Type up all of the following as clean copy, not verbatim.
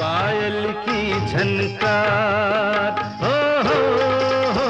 पायल की झनकार, हो,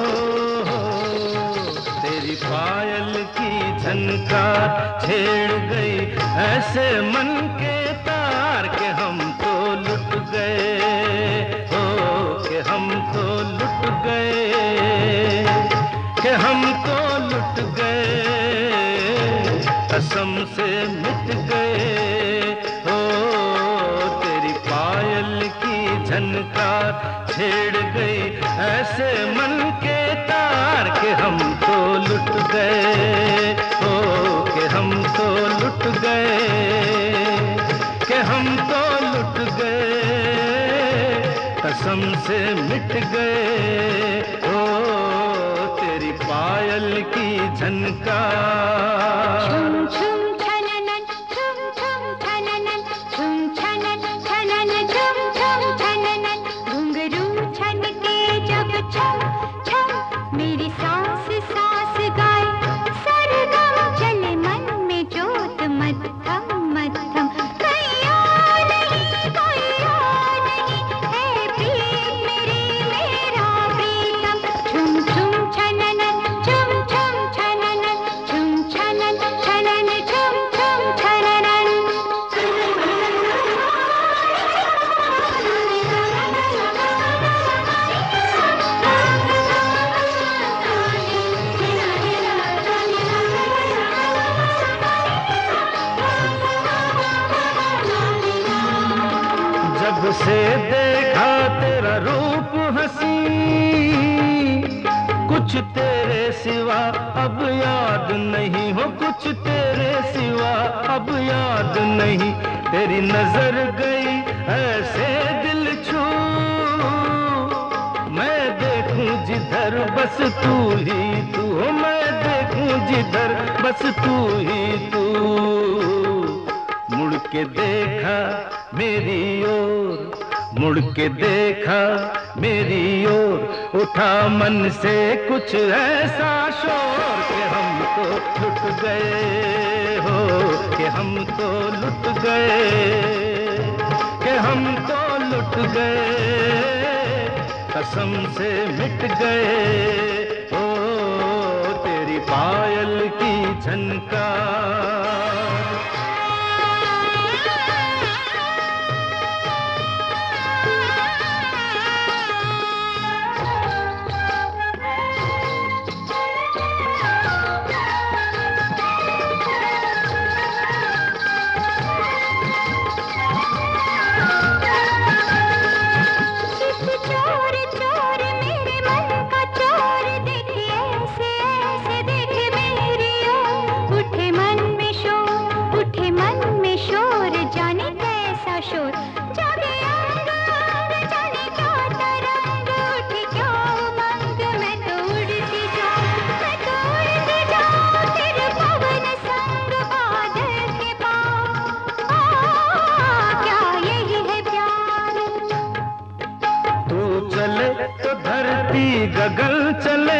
तेरी पायल की झनकार छेड़ गई ऐसे मन के तार के हम तो लुट गए, हो के हम तो लुट गए, के हम तो लुट गए, कसम से मिट गए, हो तेरी पायल की झनकार छेड़ गई ऐसे मन के तार के हम तो लुट गए, हो के हम तो लुट गए, के हम तो लुट गए, कसम से मिट गए, हो तेरी पायल की झनकार। झुम झुम छननन झुम झुम छननन झुम छनन छनन झुम झुम छननन घुंघरू छनके जब छम छम मेरी सांस सांस गाए सरगम चले मन में जोत मद्धम मद्धम कोई और नहीं है प्रीत मेरी मेरा प्रीतम झुम झुम छननन झुम झुम छननन झुम छनन छनन झुम झुम छननन। जब से देखा तेरा रूप हंसी, कुछ तेरे सिवा अब याद नहीं, हो कुछ तेरे सिवा अब याद नहीं, तेरी नजर गई ऐसे दिल छू, मैं देखूं जिधर बस तू ही तू, हो मैं देखूं जिधर बस तू ही तू, मुड़ के देखा मेरी ओर, मुड़ के देखा मेरी ओर, उठा मन से कुछ ऐसा शोर के हम तो लुट गए, हो कि हम तो लुट गए, कि हम तो लुट गए, कसम से मिट गए, हो तेरी पायल की झनकार। तो धरती गगन चले,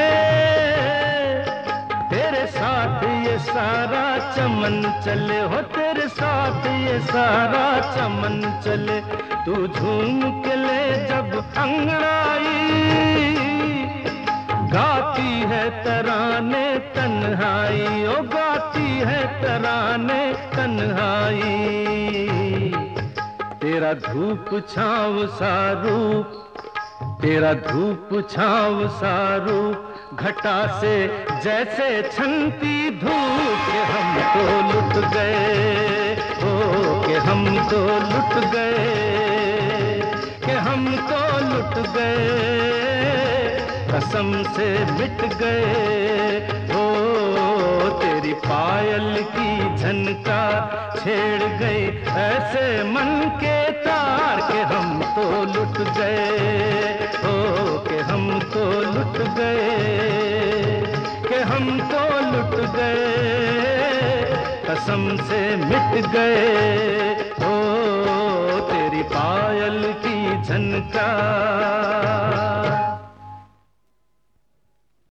तेरे साथ ये सारा चमन चले, हो तेरे साथ ये सारा चमन चले, तू झूम के ले जब अंगड़ाई, गाती है तराने तन्हाई, ओ गाती है तराने तन्हाई, तेरा धूप छाँव सा रूप, तेरा धूप छाँव सा रूप घटा से जैसे छनती धूप के हम तो लुट गए, हो के हम तो लुट गए, के हम तो लुट गए, कसम से मिट गए, हो तेरी पायल की झनकार छेड़ गई ऐसे मन के तार के हम तो लुट गए, हो के हम तो लुट गए, के हम तो लुट गए, कसम से मिट गए, हो तेरी पायल की झनकार।